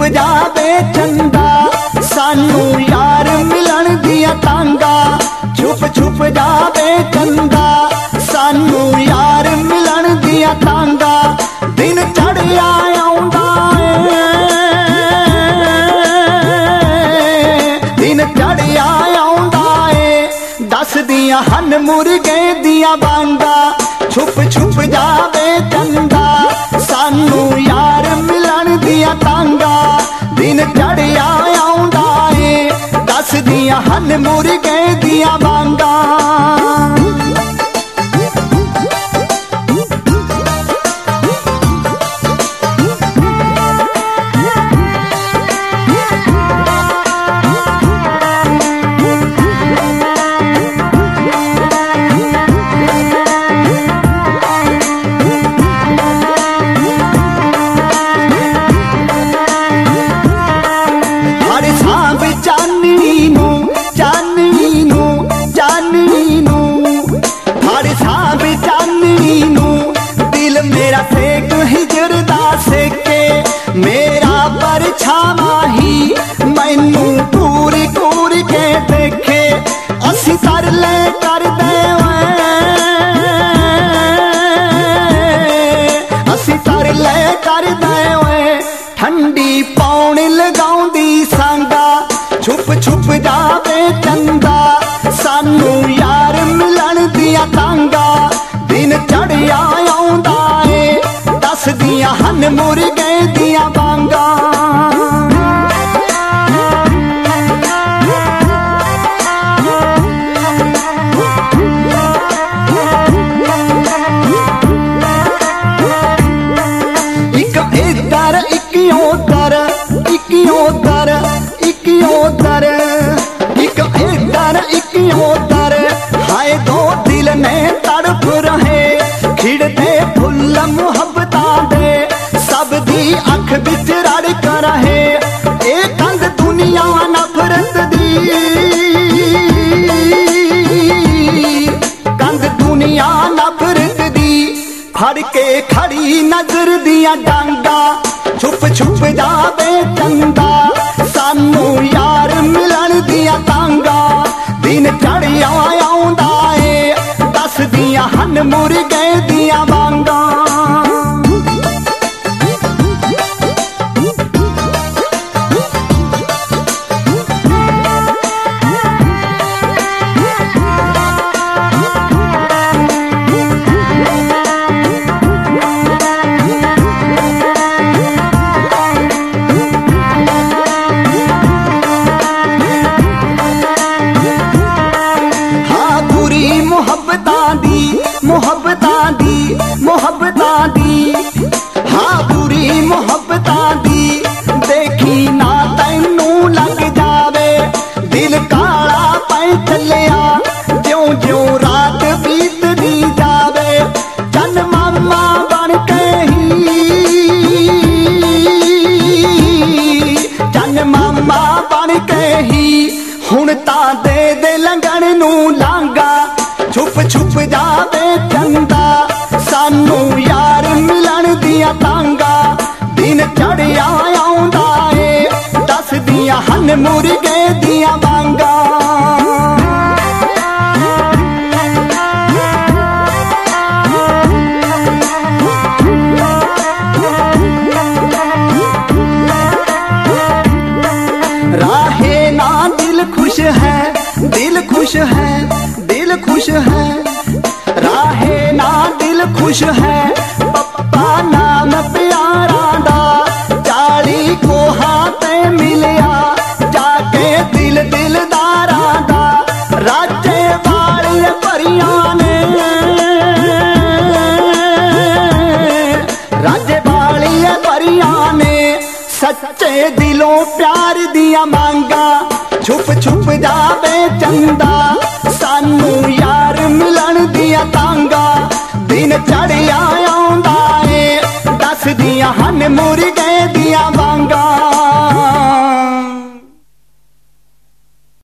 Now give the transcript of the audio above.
जावे चंदा सानू यार मिलन दिया तांगा। छुप छुप जावे चंदा सानू यार मिलन दिया तांगा। दिन चढ़िया आउंदा दिन चढ़िया आउंदा दस दिया हन मुर्गे दिया बांगा। छुप छुप जावे चंदा सानू यार मिलन दिया तांगा। दिन चढ़िया आउंदा दस दिया हन मुर्गे दिया बांगा। मेरा सेक हिजरदा सेके मेरा परछावा ही मैनू पूरी पूरी के देखे। असी तरले कर दे असी तरले कर दे ठंडी पौनी लगाउंदी सांगा। छुप छुप जावे चंदा सानू यार मिलन दिया तांगा। दिन चढ़िया आउंदा दस दिया हन मुर्गे दिया बांगा। एक इधर एक उधर एक उधर एक उधर एक इधर एक उधर हाय दो दिल ने तड़प रहे। खिड़ते फुल मुहब्बतां दे सब दी अख बिच रड़क रहे। ए कंध दुनिया नफरत दी कंध दुनिया नफरत दी फड़ के खड़ी नजर दिया डांगा। छुप छुप जावे चंदा सानू यार मिलन दिया तांगा। दिन चढ़िया आउंदा दस दिया हन मुर्गे दिया बांगा। मुहब्बतां दी हाँ बुरी मुहब्बतां दी देखी ना तैनू लग जावे। दिल काला पै चलिया ज्यों ज्यों रात बीत दी जावे। चन मामा बन के ही चन मामा बन के ही हुण तां दे दे लंघण नू लांगा। छुप छुप जावे चंदा सानू यार मिलन दिया तांगा। दिन चढ़िया आउंदा दस दिया हन मुर्गे दिया बांगा। राहे ना दिल खुश है दिल खुश है दिल खुश है। राहे ना दिल खुश है पप्पा नाम प्यारा दा। 40 कोहां ते मिलिया जाके दिल दिलदारा दा। राजे वाली परियां ने राजे वाली परियां ने सच्चे दिलों प्यार दिया मांगा। छुप छुप जावे चंदा सानू यार मिलन दिया तांगा। दिन चढ़िया आउंदा दस दिया हन मुर्गे